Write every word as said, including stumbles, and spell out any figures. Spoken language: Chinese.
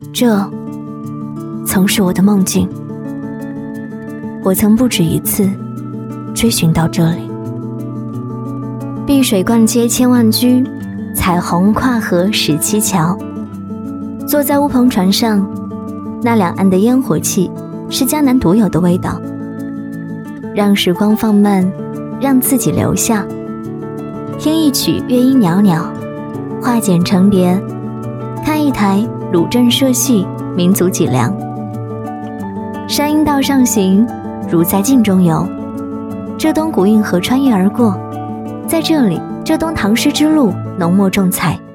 这曾是我的梦境，我曾不止一次追寻到这里。碧水灌街千万居，彩虹跨河十七桥。坐在乌篷船上，那两岸的烟火气是江南独有的味道。让时光放慢，让自己留下。听一曲乐音袅袅，化茧成蝶。看一台鲁镇社戏，民族脊梁。山阴道上行，如在镜中游。浙东古运河穿越而过，在这里，浙东唐诗之路浓墨重彩。